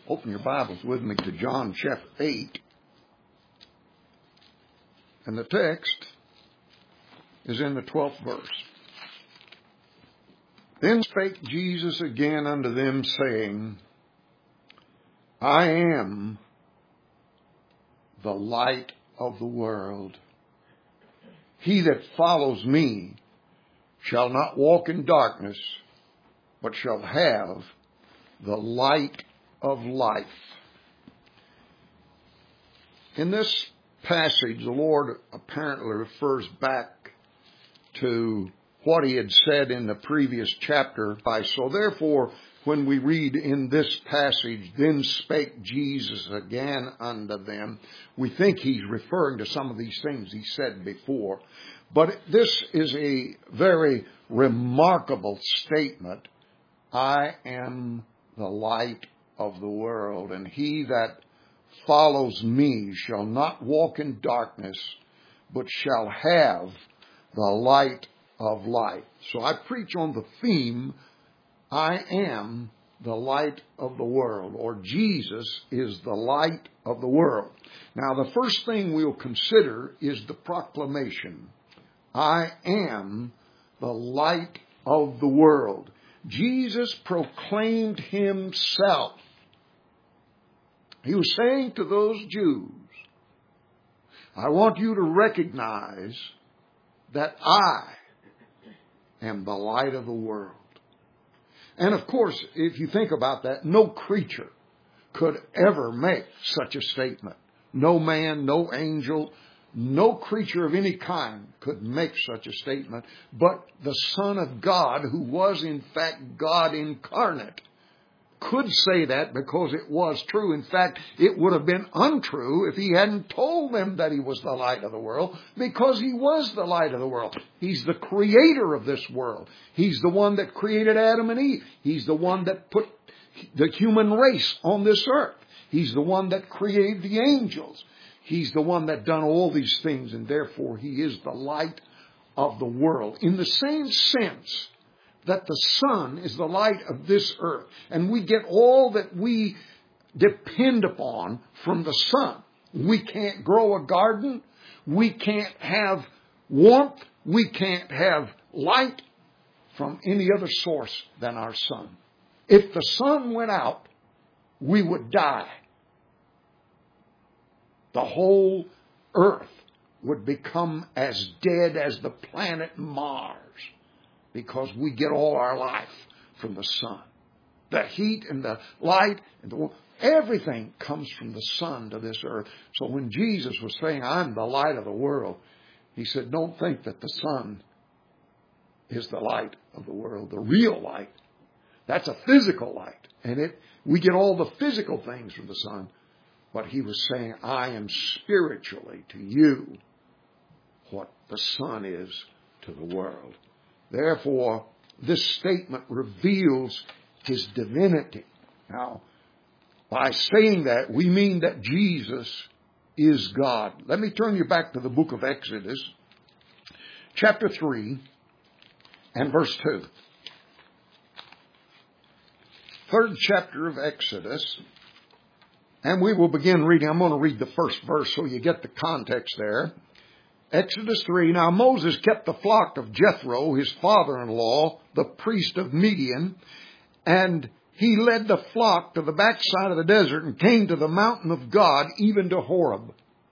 Open your Bibles with me to John chapter 8. And the text is in the 12th verse. Then spake Jesus again unto them, saying, I am the light of the world. He that follows me shall not walk in darkness, but shall have the light of life. In this passage, the Lord apparently refers back to what he had said in the previous chapter. So therefore, when we read in this passage, then spake Jesus again unto them, we think he's referring to some of these things he said before. But this is a very remarkable statement. I am the light of the world, and he that follows me shall not walk in darkness, but shall have the light of life. So I preach on the theme, I am the light of the world, or Jesus is the light of the world. Now the first thing we'll consider is the proclamation. I am the light of the world. Jesus proclaimed himself. He was saying to those Jews, I want you to recognize that I am the light of the world. And of course, if you think about that, no creature could ever make such a statement. No man, no angel, no creature of any kind could make such a statement. But the Son of God, who was in fact God incarnate, could say that because it was true. In fact, it would have been untrue if he hadn't told them that he was the light of the world, because he was the light of the world. He's the creator of this world. He's the one that created Adam and Eve. He's the one that put the human race on this earth. He's the one that created the angels. He's the one that done all these things, and therefore he is the light of the world. In the same sense that the sun is the light of this earth, and we get all that we depend upon from the sun. We can't grow a garden. We can't have warmth. We can't have light from any other source than our sun. If the sun went out, we would die. The whole earth would become as dead as the planet Mars, because we get all our life from the sun. The heat and the light and everything comes from the sun to this earth. So when Jesus was saying, I'm the light of the world, he said, don't think that the sun is the light of the world, the real light. That's a physical light. And we get all the physical things from the sun. But he was saying, I am spiritually to you what the sun is to the world. Therefore, this statement reveals his divinity. Now, by saying that, we mean that Jesus is God. Let me turn you back to the book of Exodus, chapter 3, and verse 2. Third chapter of Exodus, and we will begin reading. I'm going to read the first verse so you get the context there. Exodus 3, Now Moses kept the flock of Jethro, his father-in-law, the priest of Midian, and he led the flock to the backside of the desert and came to the mountain of God, even to Horeb.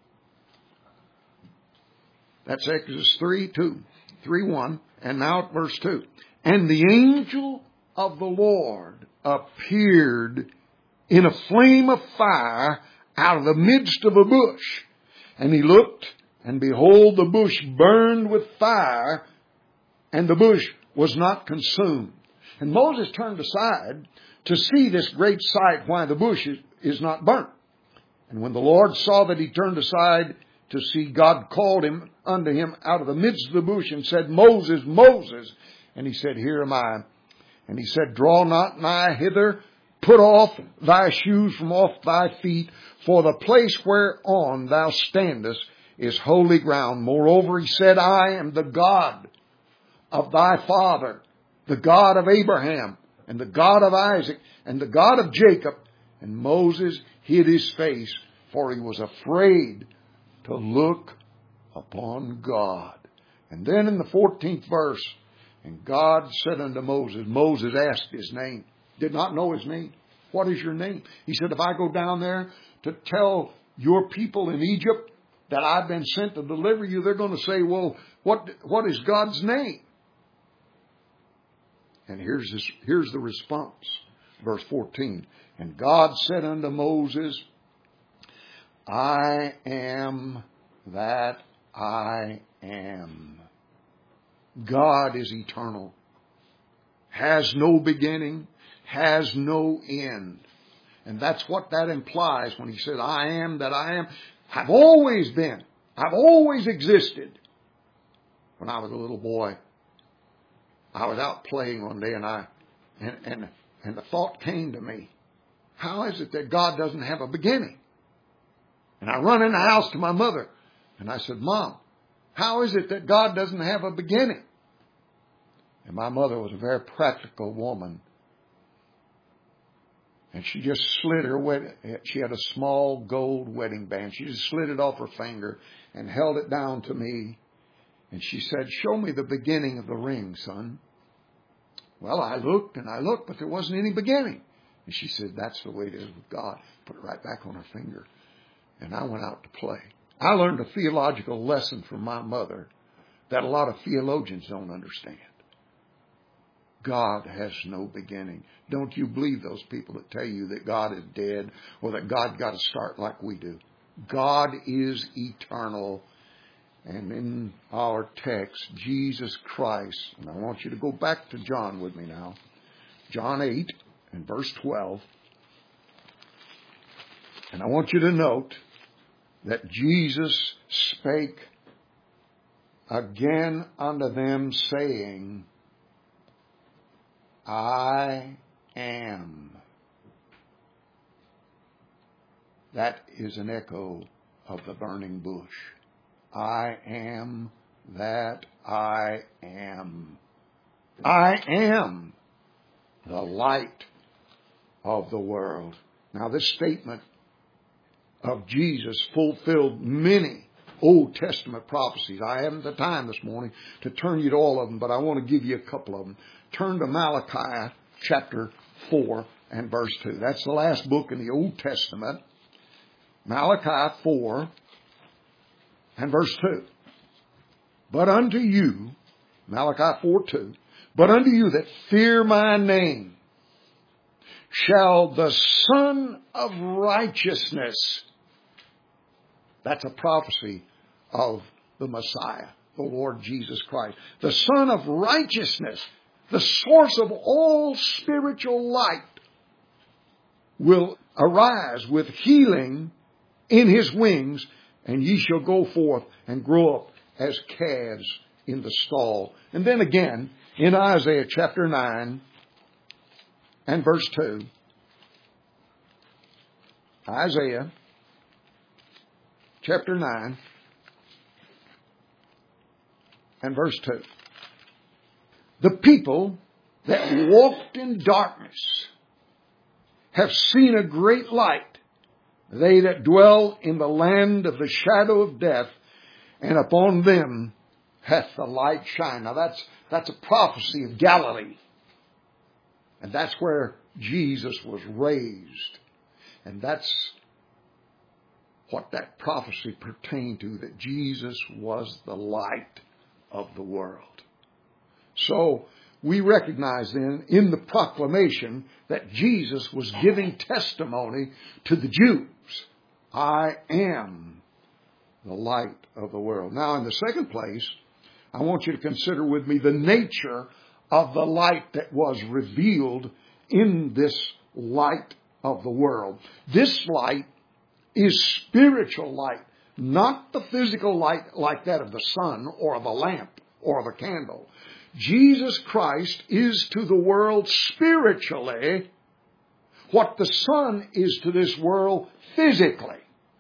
That's Exodus 3:1, and now at verse 2. And the angel of the Lord appeared in a flame of fire out of the midst of a bush. And he looked, and behold, the bush burned with fire, and the bush was not consumed. And Moses turned aside to see this great sight, why the bush is not burnt. And when the Lord saw that he turned aside to see, God called him unto him out of the midst of the bush and said, Moses, Moses. And he said, Here am I. And he said, Draw not nigh hither, put off thy shoes from off thy feet, for the place whereon thou standest is holy ground. Moreover, he said, I am the God of thy father, the God of Abraham, and the God of Isaac, and the God of Jacob. And Moses hid his face, for he was afraid to look upon God. And then in the 14th verse, and God said unto Moses, Moses asked his name, did not know his name. What is your name? He said, if I go down there to tell your people in Egypt that I've been sent to deliver you, they're going to say, well, what is God's name? And here's the response. Verse 14. And God said unto Moses, I am that I am. God is eternal, has no beginning, has no end. And that's what that implies when he said, I am that I am. I've always been. I've always existed. When I was a little boy, I was out playing one day and the thought came to me, how is it that God doesn't have a beginning? And I run in the house to my mother and I said, Mom, how is it that God doesn't have a beginning? And my mother was a very practical woman. And she just slid she had a small gold wedding band. She just slid it off her finger and held it down to me. And she said, show me the beginning of the ring, son. Well, I looked, but there wasn't any beginning. And she said, that's the way it is with God. Put it right back on her finger. And I went out to play. I learned a theological lesson from my mother that a lot of theologians don't understand. God has no beginning. Don't you believe those people that tell you that God is dead or that God got to start like we do. God is eternal. And in our text, Jesus Christ, and I want you to go back to John with me now. John 8 and verse 12. And I want you to note that Jesus spake again unto them, saying, I am. That is an echo of the burning bush. I am that I am. I am the light of the world. Now this statement of Jesus fulfilled many Old Testament prophecies. I haven't the time this morning to turn you to all of them, but I want to give you a couple of them. Turn to Malachi chapter 4 and verse 2. That's the last book in the Old Testament. Malachi 4 and verse 2. But unto you, Malachi 4:2, but unto you that fear my name shall the Son of Righteousness. That's a prophecy of the Messiah, the Lord Jesus Christ. The Son of Righteousness, the source of all spiritual light, will arise with healing in his wings, and ye shall go forth and grow up as calves in the stall. And then again, in Isaiah chapter 9 and verse 2, Isaiah chapter 9 and verse 2. The people that walked in darkness have seen a great light. They that dwell in the land of the shadow of death, and upon them hath the light shined. Now that's a prophecy of Galilee. And that's where Jesus was raised. And that's what that prophecy pertained to, that Jesus was the light of the world. So we recognize then in the proclamation that Jesus was giving testimony to the Jews. I am the light of the world. Now in the second place, I want you to consider with me the nature of the light that was revealed in this light of the world. This light is spiritual light, not the physical light like that of the sun or of a lamp or of a candle. Jesus Christ is to the world spiritually what the sun is to this world physically.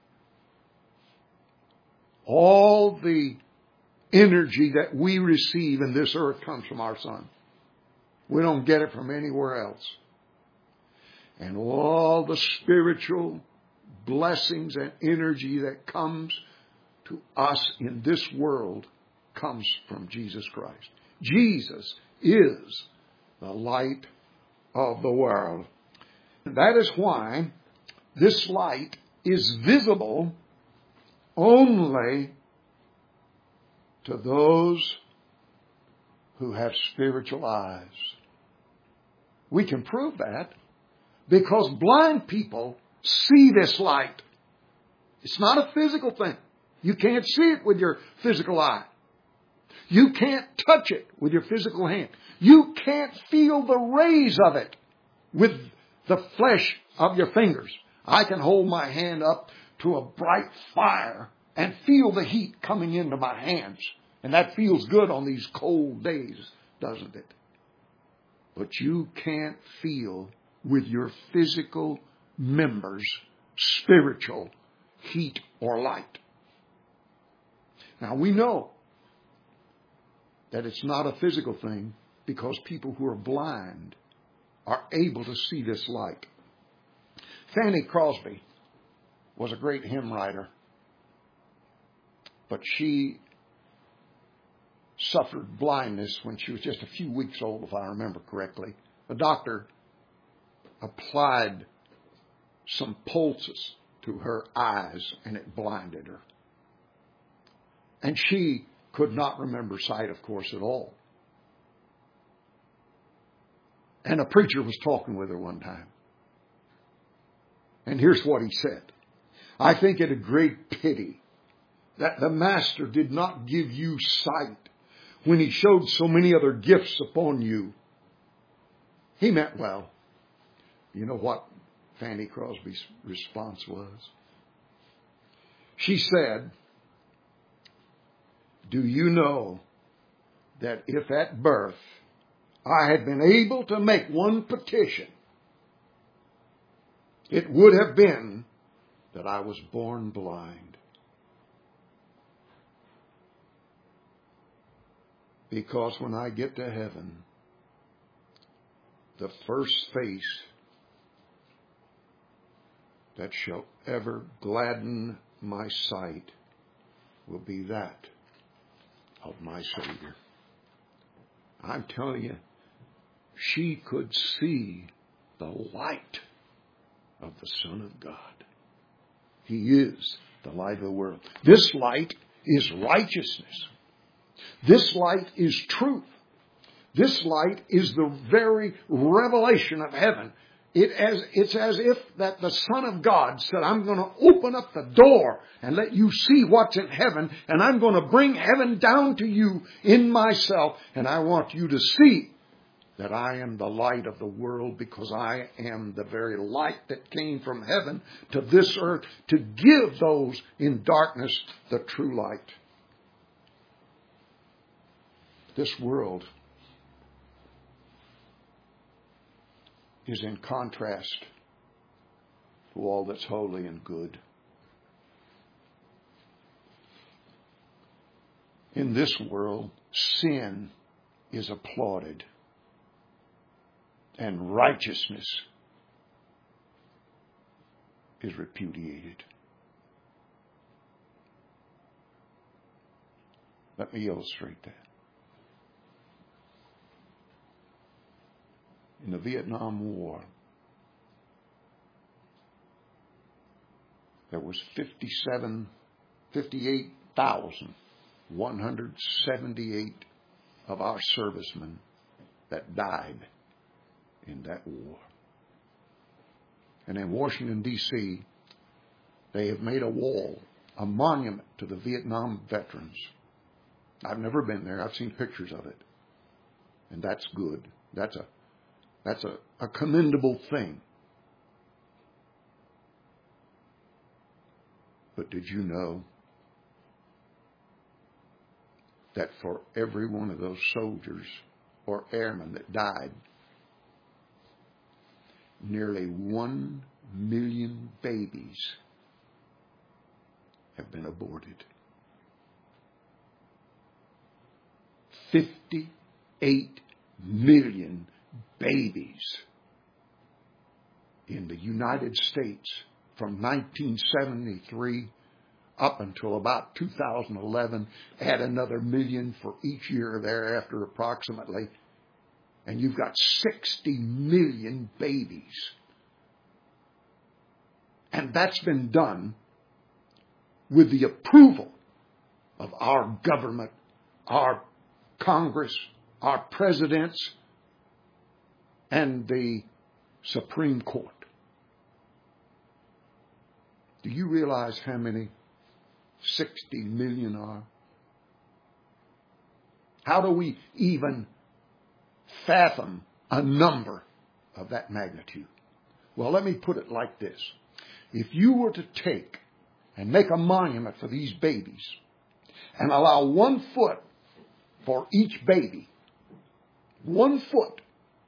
All the energy that we receive in this earth comes from our sun. We don't get it from anywhere else. And all the spiritual blessings and energy that comes to us in this world comes from Jesus Christ. Jesus is the light of the world. That is why this light is visible only to those who have spiritual eyes. We can prove that because blind people see this light. It's not a physical thing. You can't see it with your physical eye. You can't touch it with your physical hand. You can't feel the rays of it with the flesh of your fingers. I can hold my hand up to a bright fire and feel the heat coming into my hands. And that feels good on these cold days, doesn't it? But you can't feel with your physical members spiritual heat or light. Now we know that it's not a physical thing because people who are blind are able to see this light. Fanny Crosby was a great hymn writer, but she suffered blindness when she was just a few weeks old, if I remember correctly. The doctor applied some pulses to her eyes and it blinded her. And she could not remember sight, of course, at all. And a preacher was talking with her one time. And here's what he said. I think it a great pity that the Master did not give you sight when he showed so many other gifts upon you. He meant well. You know what Fanny Crosby's response was? She said, do you know that if at birth I had been able to make one petition, it would have been that I was born blind. Because when I get to heaven, the first face that shall ever gladden my sight will be that of my Savior. I'm telling you, she could see the light of the Son of God. He is the light of the world. This light is righteousness. This light is truth. This light is the very revelation of heaven. It's as if that the Son of God said, I'm going to open up the door and let you see what's in heaven, and I'm going to bring heaven down to you in myself, and I want you to see that I am the light of the world because I am the very light that came from heaven to this earth to give those in darkness the true light. This world is in contrast to all that's holy and good. In this world, sin is applauded and righteousness is repudiated. Let me illustrate that. In the Vietnam War, there was 58,178 of our servicemen that died in that war. And in Washington, D.C., they have made a wall, a monument to the Vietnam veterans. I've never been there. I've seen pictures of it. And that's good. That's a commendable thing. But did you know that for every one of those soldiers or airmen that died, nearly 1 million babies have been aborted? 58 million babies in the United States from 1973 up until about 2011, add another 1 million for each year thereafter approximately, and you've got 60 million babies. And that's been done with the approval of our government, our Congress, our presidents, and the Supreme Court. Do you realize how many 60 million are? How do we even fathom a number of that magnitude? Well, let me put it like this. If you were to take and make a monument for these babies and allow 1 foot for each baby, 1 foot,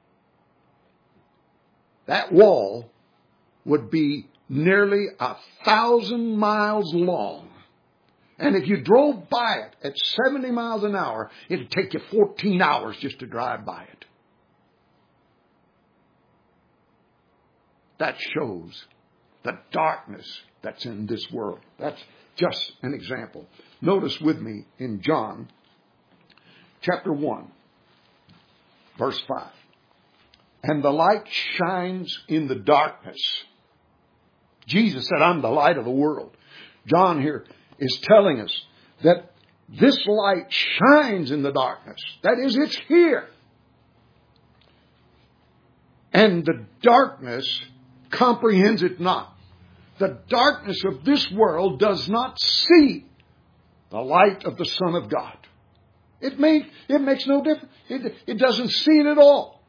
that wall would be nearly 1,000 miles long. And if you drove by it at 70 miles an hour, it'd take you 14 hours just to drive by it. That shows the darkness that's in this world. That's just an example. Notice with me in John chapter 1, verse 5. And the light shines in the darkness. Jesus said, I'm the light of the world. John here is telling us that this light shines in the darkness. That is, it's here. And the darkness comprehends it not. The darkness of this world does not see the light of the Son of God. It makes no difference. It doesn't see it at all.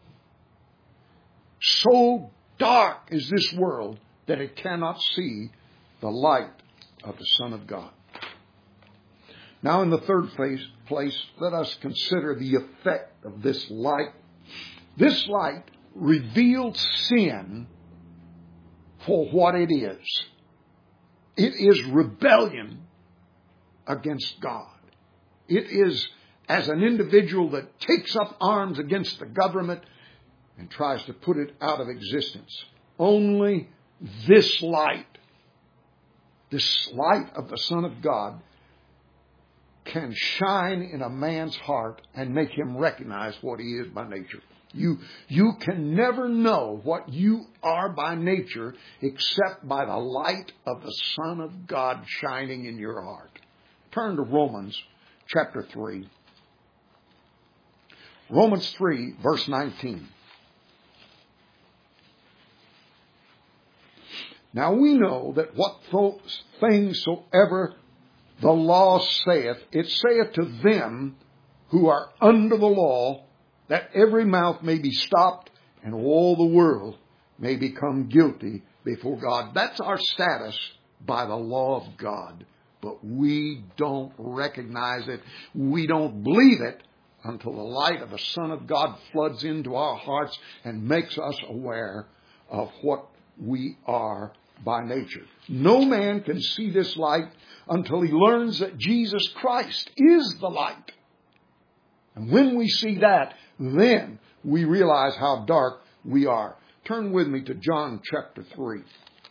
So dark is this world that it cannot see the light of the Son of God. Now, in the third place, let us consider the effect of this light. This light reveals sin for what it is. It is rebellion against God. It is as an individual that takes up arms against the government and tries to put it out of existence. Only this light of the Son of God, can shine in a man's heart and make him recognize what he is by nature. You can never know what you are by nature except by the light of the Son of God shining in your heart. Turn to Romans chapter 3. Romans 3, verse 19. Now we know that what things soever the law saith, it saith to them who are under the law, that every mouth may be stopped and all the world may become guilty before God. That's our status by the law of God. But we don't recognize it. We don't believe it until the light of the Son of God floods into our hearts and makes us aware of what we are by nature. No man can see this light until he learns that Jesus Christ is the light. And when we see that, then we realize how dark we are. Turn with me to John chapter 3.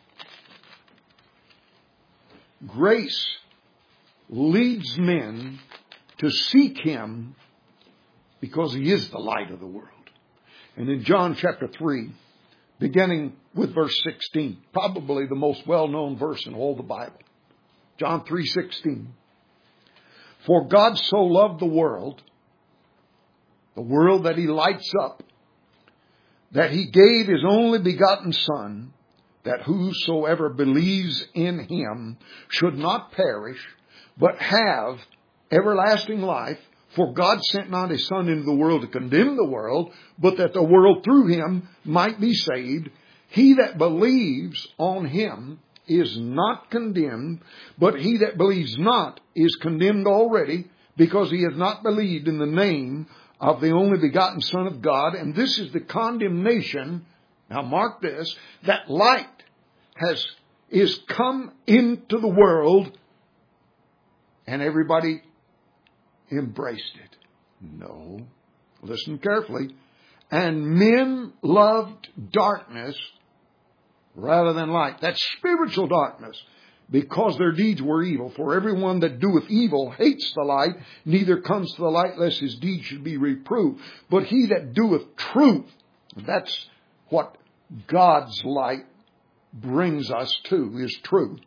Grace leads men to seek Him because He is the light of the world. And in John chapter 3, beginning with verse 16, probably the most well-known verse in all the Bible. John 3:16. For God so loved the world that He lights up, that He gave His only begotten Son, that whosoever believes in Him should not perish, but have everlasting life. For God sent not His Son into the world to condemn the world, but that the world through Him might be saved. He that believes on Him is not condemned, but he that believes not is condemned already, because he has not believed in the name of the only begotten Son of God. And this is the condemnation, now mark this, that light is come into the world, and everybody embraced it. No. Listen carefully. And men loved darkness rather than light. That's spiritual darkness, because their deeds were evil. For everyone that doeth evil hates the light, neither comes to the light, lest his deeds should be reproved. But he that doeth truth, that's what God's light brings us to, is truth,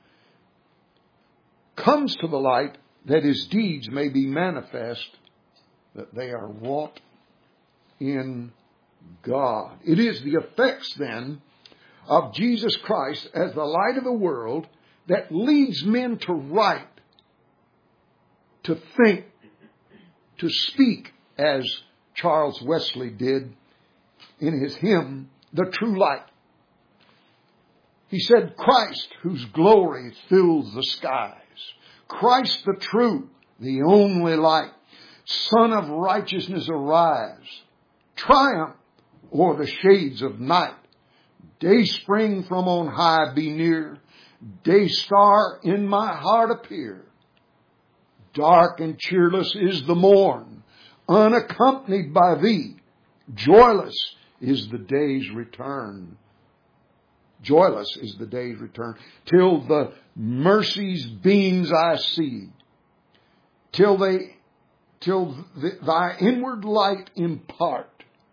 comes to the light, that his deeds may be manifest, that they are wrought in God. It is the effects then of Jesus Christ as the light of the world that leads men to write, to think, to speak, as Charles Wesley did in his hymn, The True Light. He said, Christ, whose glory fills the skies, Christ the true, the only light, Son of righteousness, arise, triumph o'er the shades of night. Day spring from on high be near, day star in my heart appear. Dark and cheerless is the morn, unaccompanied by thee. Joyless is the day's return. Joyless is the day's return, till the mercy's beams I see, till thy inward light impart,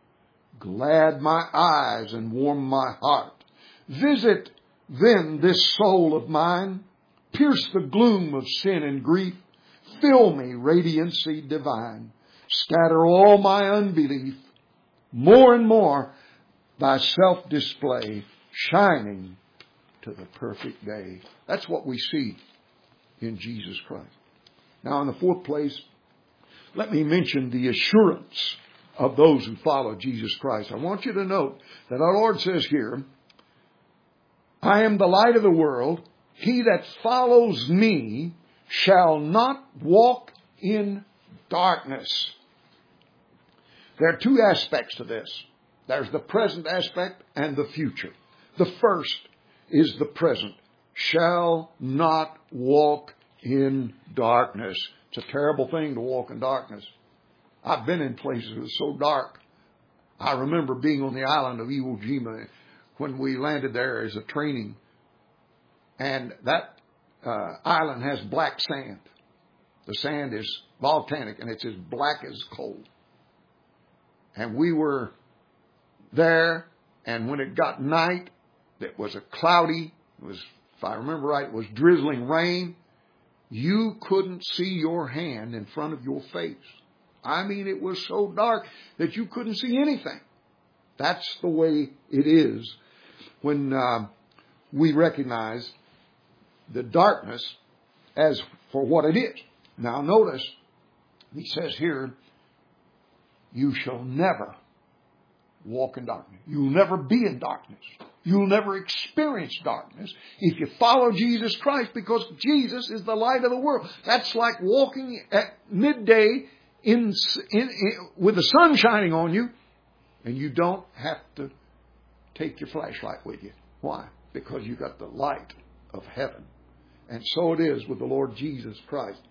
glad my eyes and warm my heart. Visit then this soul of mine, pierce the gloom of sin and grief, fill me radiancy divine, scatter all my unbelief, more and more thy self display, shining to the perfect day. That's what we see in Jesus Christ. Now, in the fourth place, let me mention the assurance of those who follow Jesus Christ. I want you to note that our Lord says here, I am the light of the world. He that follows me shall not walk in darkness. There are two aspects to this. There's the present aspect and the future. The first is the present. Shall not walk in darkness. It's a terrible thing to walk in darkness. I've been in places that were so dark. I remember being on the island of Iwo Jima when we landed there as a training. And that island has black sand. The sand is volcanic and it's as black as coal. And we were there, and when it got night, it was a cloudy, if I remember right, it was drizzling rain. You couldn't see your hand in front of your face. I mean, it was so dark that you couldn't see anything. That's the way it is when we recognize the darkness as for what it is. Now notice, he says here, you shall never walk in darkness. You'll never be in darkness. You'll never experience darkness if you follow Jesus Christ, because Jesus is the light of the world. That's like walking at midday with the sun shining on you, and you don't have to take your flashlight with you. Why? Because you got the light of heaven. And so it is with the Lord Jesus Christ.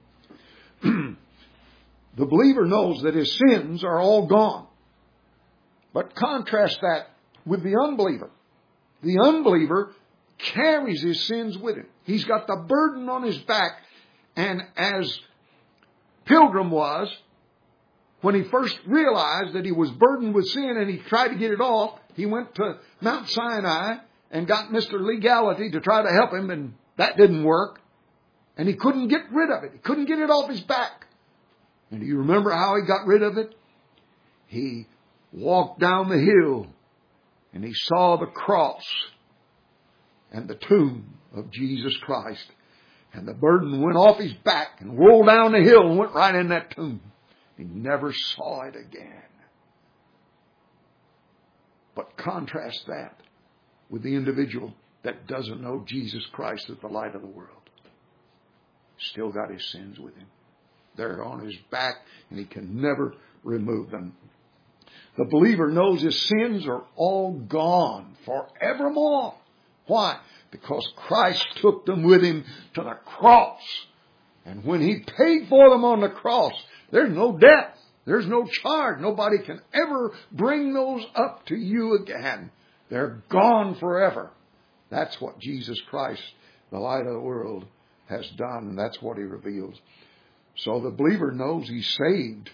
The believer knows that his sins are all gone. But contrast that with the unbeliever. The unbeliever carries his sins with him. He's got the burden on his back. And as Pilgrim was, when he first realized that he was burdened with sin and he tried to get it off, he went to Mount Sinai and got Mr. Legality to try to help him, and that didn't work. And he couldn't get rid of it. He couldn't get it off his back. And do you remember how he got rid of it? He walked down the hill and he saw the cross and the tomb of Jesus Christ. And the burden went off his back and rolled down the hill and went right in that tomb. He never saw it again. But contrast that with the individual that doesn't know Jesus Christ as the light of the world. Still got his sins with him. They're on his back and he can never remove them. The believer knows his sins are all gone forevermore. Why? Because Christ took them with him to the cross. And when he paid for them on the cross, there's no debt. There's no charge. Nobody can ever bring those up to you again. They're gone forever. That's what Jesus Christ, the light of the world, has done, and that's what He reveals. So the believer knows he's saved.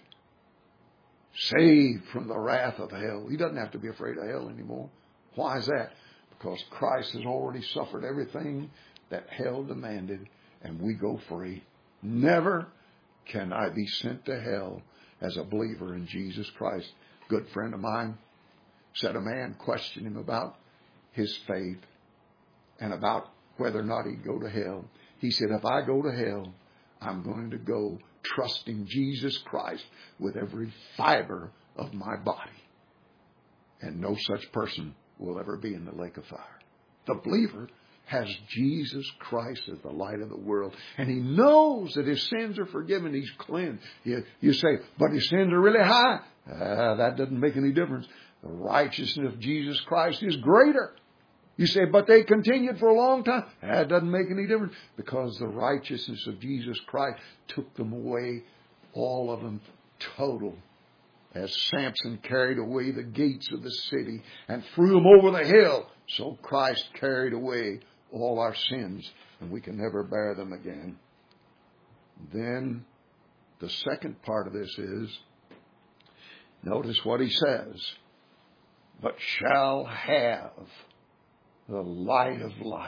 Saved from the wrath of hell. He doesn't have to be afraid of hell anymore. Why is that? Because Christ has already suffered everything that hell demanded, and we go free. Never can I be sent to hell as a believer in Jesus Christ. A good friend of mine said a man questioned him about his faith and about whether or not he'd go to hell. He said, if I go to hell, I'm going to go trusting Jesus Christ with every fiber of my body. And no such person will ever be in the lake of fire. The believer has Jesus Christ as the light of the world. And he knows that his sins are forgiven. He's cleansed. You say, but his sins are really high. That doesn't make any difference. The righteousness of Jesus Christ is greater. You say, but they continued for a long time. That doesn't make any difference, because the righteousness of Jesus Christ took them away, all of them, total. As Samson carried away the gates of the city and threw them over the hill, so Christ carried away all our sins, and we can never bear them again. Then the second part of this is, notice what he says, but shall have the light of life.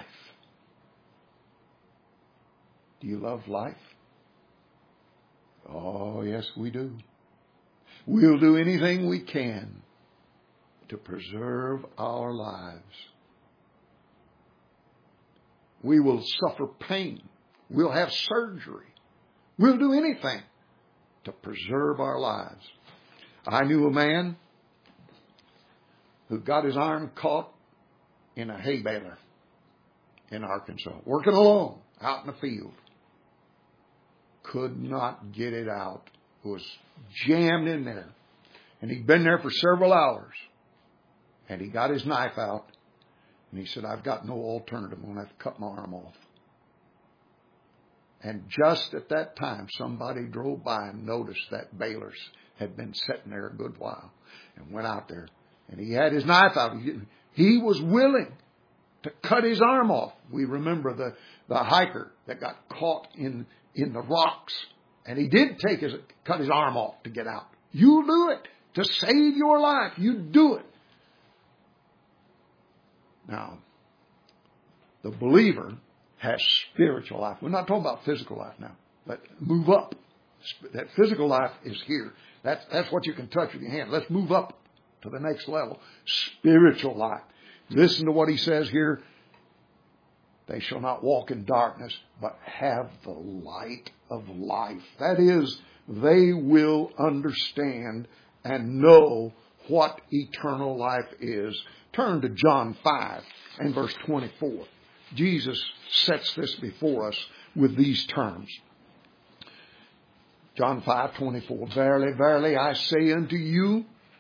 Do you love life? Oh, yes, we do. We'll do anything we can to preserve our lives. We will suffer pain. We'll have surgery. We'll do anything to preserve our lives. I knew a man who got his arm caught in a hay baler in Arkansas, working alone out in the field. Could not get it out. Was jammed in there. And he'd been there for several hours. And he got his knife out. And he said, I've got no alternative. I'm going to have to cut my arm off. And just at that time, somebody drove by and noticed that baler had been sitting there a good while. And went out there. And he had his knife out. He was willing to cut his arm off. We remember the hiker that got caught in the rocks. And he did cut his arm off to get out. You do it to save your life. You do it. Now, the believer has spiritual life. We're not talking about physical life now. But move up. That physical life is here. That's what you can touch with your hand. Let's move up to the next level. Spiritual life. Listen to what he says here. They shall not walk in darkness, but have the light of life. That is, they will understand and know what eternal life is. Turn to John 5 and verse 24. Jesus sets this before us with these terms. John 5:24. Verily, verily, I say unto you,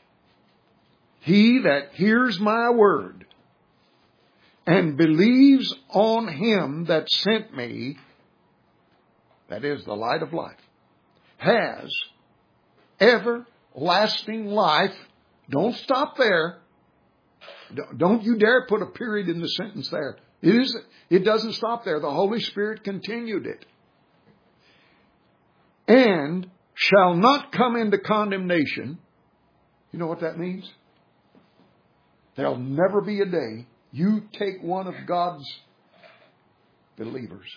he that hears my word and believes on him that sent me, that is the light of life, has everlasting life. Don't stop there. Don't you dare put a period in the sentence there. It doesn't stop there. The Holy Spirit continued it. And shall not come into condemnation. You know what that means? There'll never be a day you take one of God's believers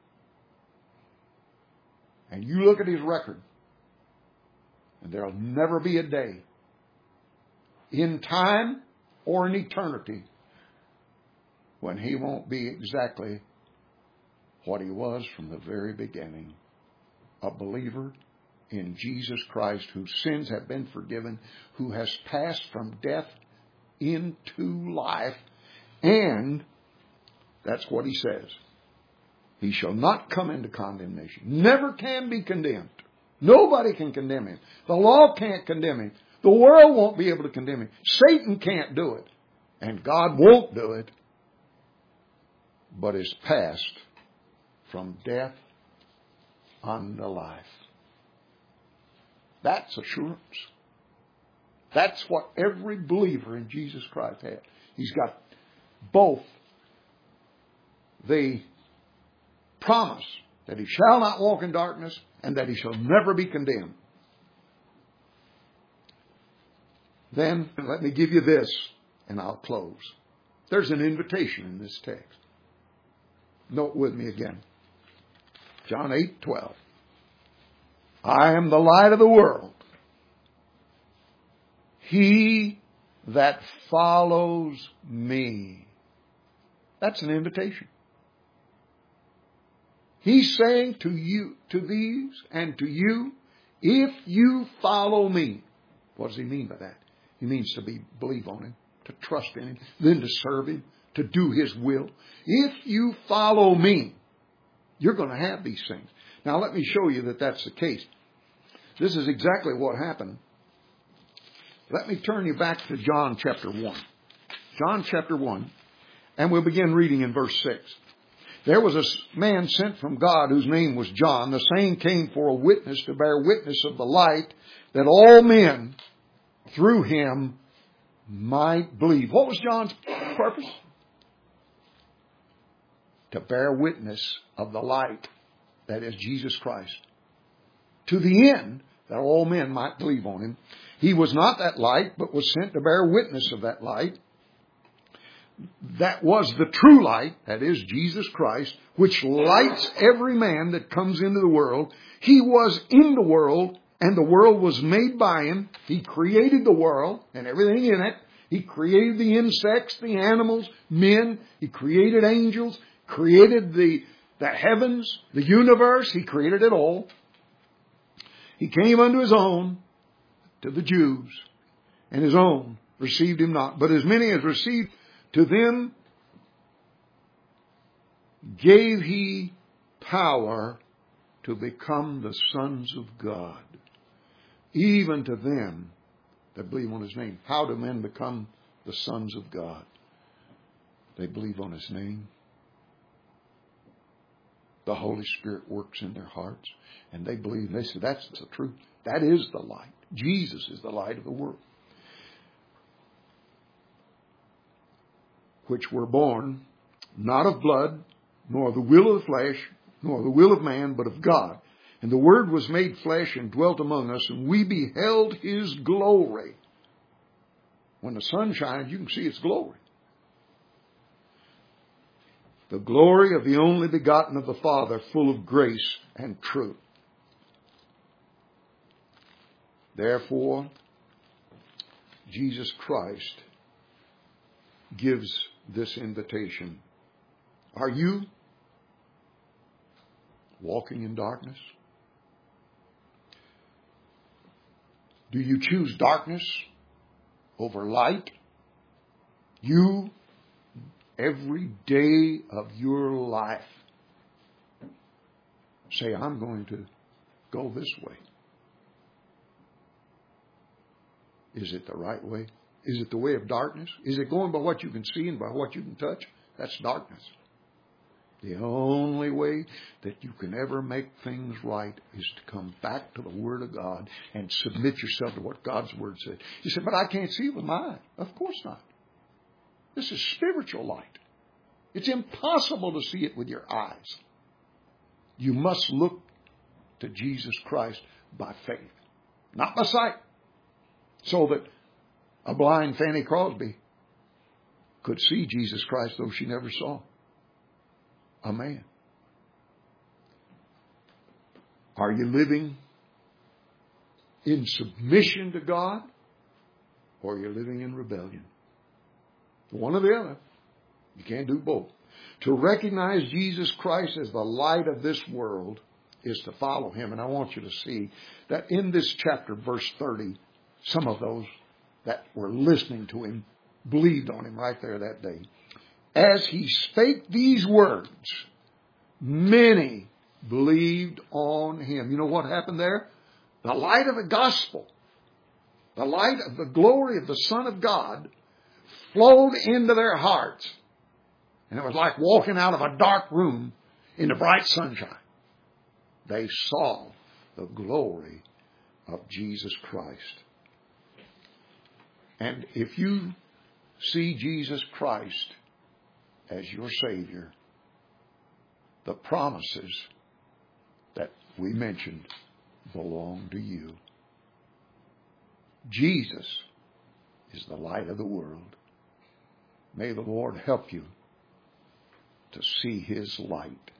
and you look at his record, and there'll never be a day in time or in eternity when he won't be exactly what he was from the very beginning. A believer in Jesus Christ, whose sins have been forgiven, who has passed from death into life. And that's what he says. He shall not come into condemnation. Never can be condemned. Nobody can condemn him. The law can't condemn him. The world won't be able to condemn him. Satan can't do it. And God won't do it. But is passed from death unto life. That's assurance. That's what every believer in Jesus Christ has. He's got both the promise that he shall not walk in darkness and that he shall never be condemned. Then let me give you this and I'll close. There's an invitation in this text. Note with me again. John 8:12. I am the light of the world. He that follows me. That's an invitation. He's saying to you, to these and to you, if you follow me. What does he mean by that? He means to believe on him, to trust in him, then to serve him, to do his will. If you follow me, you're going to have these things. Now let me show you that that's the case. This is exactly what happened. Let me turn you back to John chapter 1. John chapter 1, and we'll begin reading in verse 6. There was a man sent from God whose name was John. The same came for a witness to bear witness of the light, that all men through him might believe. What was John's purpose? To bear witness of the light, that is Jesus Christ, to the end that all men might believe on him. He was not that light, but was sent to bear witness of that light. That was the true light, that is Jesus Christ, which lights every man that comes into the world. He was in the world, and the world was made by him. He created the world and everything in it. He created the insects, the animals, men. He created angels, created the heavens, the universe. He created it all. He came unto his own, to the Jews, and his own received him not. But as many as received, to them gave he power to become the sons of God, even to them that believe on his name. How do men become the sons of God? They believe on his name. The Holy Spirit works in their hearts, and they believe. They say, that's the truth. That is the light. Jesus is the light of the world. Which were born not of blood, nor the will of the flesh, nor the will of man, but of God. And the Word was made flesh and dwelt among us, and we beheld his glory. When the sun shines, you can see its glory. The glory of the only begotten of the Father, full of grace and truth. Therefore, Jesus Christ gives this invitation. Are you walking in darkness? Do you choose darkness over light? You, every day of your life, say, I'm going to go this way. Is it the right way? Is it the way of darkness? Is it going by what you can see and by what you can touch? That's darkness. The only way that you can ever make things right is to come back to the Word of God and submit yourself to what God's Word said. You say, but I can't see with my eye. Of course not. This is spiritual light. It's impossible to see it with your eyes. You must look to Jesus Christ by faith, not by sight. So that a blind Fanny Crosby could see Jesus Christ, though she never saw a man. Are you living in submission to God, or are you living in rebellion? One or the other. You can't do both. To recognize Jesus Christ as the light of this world is to follow him. And I want you to see that in this chapter, verse 30, some of those that were listening to him believed on him right there that day. As he spake these words, many believed on him. You know what happened there? The light of the gospel, the light of the glory of the Son of God flowed into their hearts. And it was like walking out of a dark room in the bright sunshine. They saw the glory of Jesus Christ. And if you see Jesus Christ as your Savior, the promises that we mentioned belong to you. Jesus is the light of the world. May the Lord help you to see His light